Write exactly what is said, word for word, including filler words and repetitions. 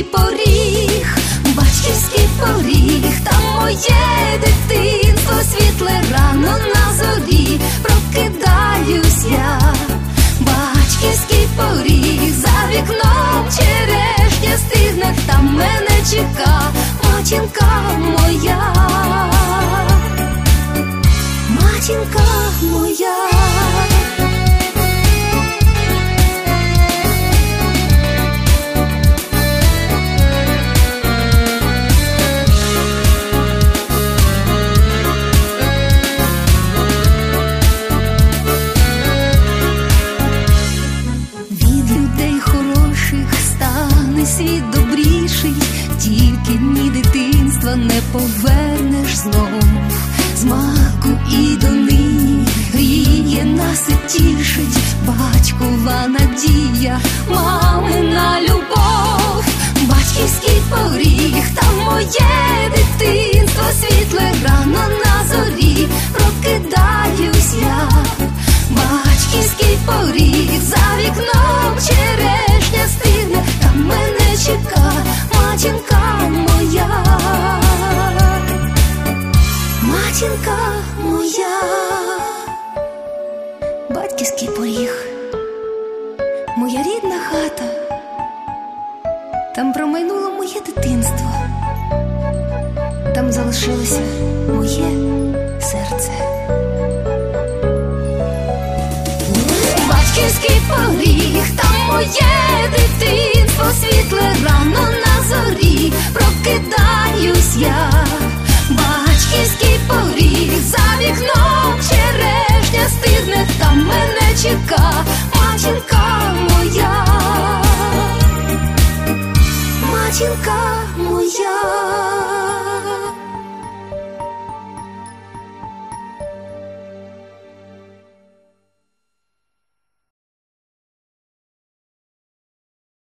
батьківський поріг, батьківський поріг, там моє дитинство, світле рано на зорі, прокидаюсь я. Батьківський поріг, за вікном черешня стигне, там мене чека матінка моя, матінка моя. Світ добріший, тільки ні дитинства не повернеш знов. З маку і донині гріє нас і тішить батькова надія, мамина любов. Батьківський поріг, там моє дитинство, світле рано на зорі, прокидаюсь я. Батьківський поріг, за вікном черешня стигне, там мене чека матінка моя, матінка моя. Батьківський поріг, моя рідна хата, там промайнуло моє дитинство, там залишилося моє серце. Батьківський поріг, там моє дитинство, світле рано на зорі, прокидаюсь я. Батьківський поріг, за вікном черешня стигне, там мене чека матінка моя, матінка моя.